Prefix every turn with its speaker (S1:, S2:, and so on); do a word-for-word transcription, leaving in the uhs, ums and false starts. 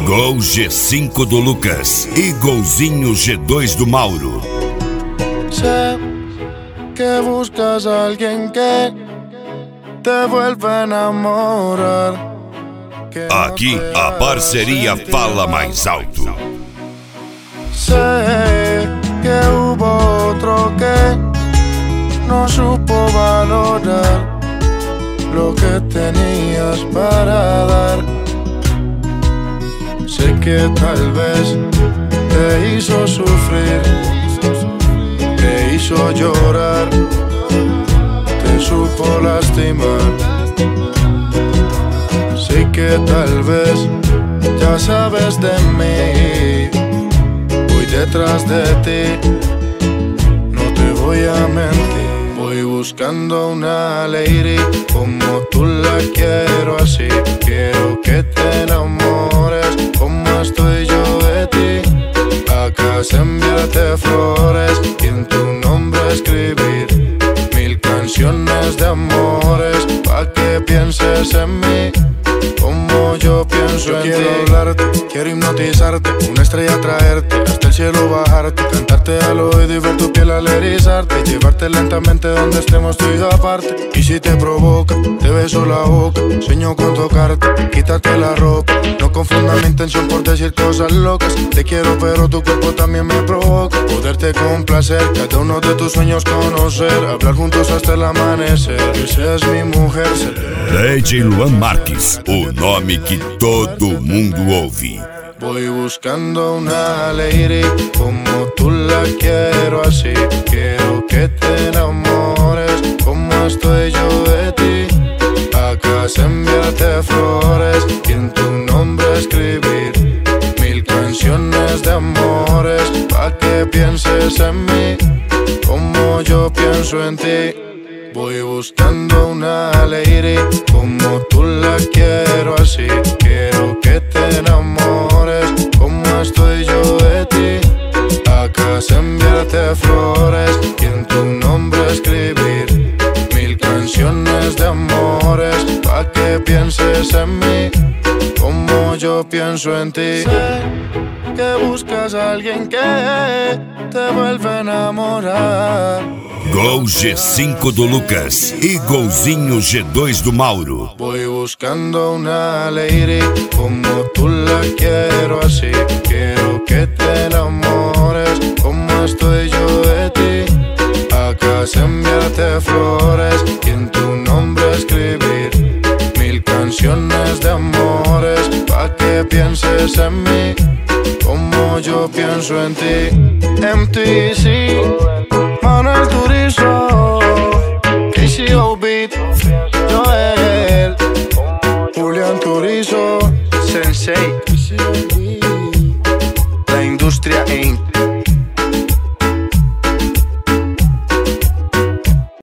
S1: Gol G cinco do Lucas e golzinho G dois do Mauro.
S2: Sé que buscas a alguien que te vuelva a enamorar.
S1: Aqui a parceria fala mais alto.
S2: Sé que hubo otro que no supo valorar lo que tenías para dar. Sé que tal vez te hizo sufrir, te hizo llorar, te supo lastimar. Sé que tal vez ya sabes de mí, voy detrás de ti, no te voy a mentir. Voy buscando una lady como tú la quiero así. Quiero que te enamores como estoy yo de ti. Acá se enviarte flores y en tu nombre escribir mil canciones de amores pa' que pienses en mí como yo pienso en ti. Quiero hablarte, quiero hipnotizarte, una estrella traerte, hasta el cielo bajarte, cantarte al oído y ver tu piel al erizarte, llevarte lentamente donde estemos tú y yo aparte. Y si te provoca, te beso la boca, sueño con tocarte, quitarte la ropa. No confundas mi intención por decir cosas locas. Te quiero pero tu cuerpo también me provoca. Poderte complacer, cada uno de tus sueños conocer, hablar juntos hasta el amanecer. Que seas mi mujer.
S1: D J Luan Marques, o nome que todo mundo ouve.
S2: Voy buscando una lady como tú la quiero así. Quiero que te enamores como estoy yo de ti. Acá se enviarte flores y en tu nombre escribir mil canciones de amores pa' que pienses en mí como yo pienso en ti. Voy buscando una lady como tú la quiero así. Quiero que te enamores como estoy yo de ti. Acá se enviarte flores y en tu nombre escribir mil canciones de amores pa' que pienses en mí como yo pienso en ti. Sé que buscas a alguien que te vuelva a enamorar.
S1: Gol G cinco do Lucas e golzinho G dois do Mauro.
S2: Voy buscando una lady como tú la quiero así. Quiero que te enamores como estoy yo de ti. Acá se enviarte flores y en tu nombre escribir mil canciones de amores pa' que pienses en mí como yo pienso en ti. M T C, Manuel Turizo, K C O Beat, Joel, Julián Turizo, Sensei, La Industria Incorporated.